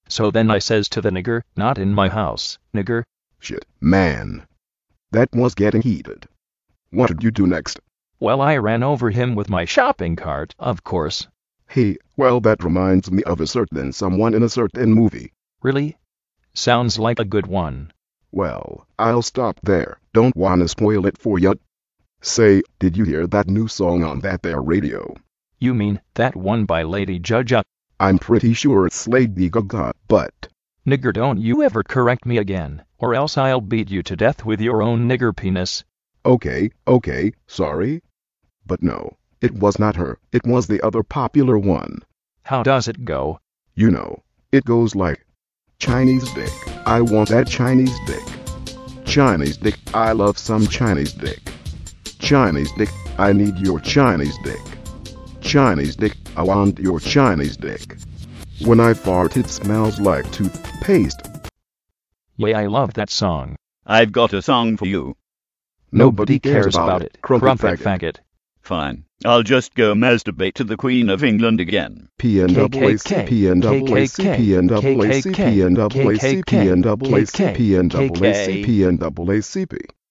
So then I says to the nigger, not in my house, nigger. Shit, man. That was getting heated. What did you do next? Well, I ran over him with my shopping cart, of course. Hey, well, that reminds me of a certain someone in a certain movie. Really? Sounds like a good one. Well, I'll stop there. Don't wanna spoil it for ya. Say, did you hear that new song on that there radio? You mean that one by Lady Gaga? I'm pretty sure it's Lady Gaga, but... Nigger, don't you ever correct me again, or else I'll beat you to death with your own nigger penis. Okay, sorry. But no, it was not her. It was the other popular one. How does it go? You know, it goes like, Chinese dick, I want that Chinese dick. Chinese dick, I love some Chinese dick. Chinese dick, I need your Chinese dick. Chinese dick, I want your Chinese dick. When I fart it smells like toothpaste. Yeah, I love that song. I've got a song for you. Nobody cares about it. Crumpet faggot. Fine. I'll just go masturbate to the Queen of England again. PNAACP, PNAACP, PNAACP, PNAACP, PNAACP, PNAACP.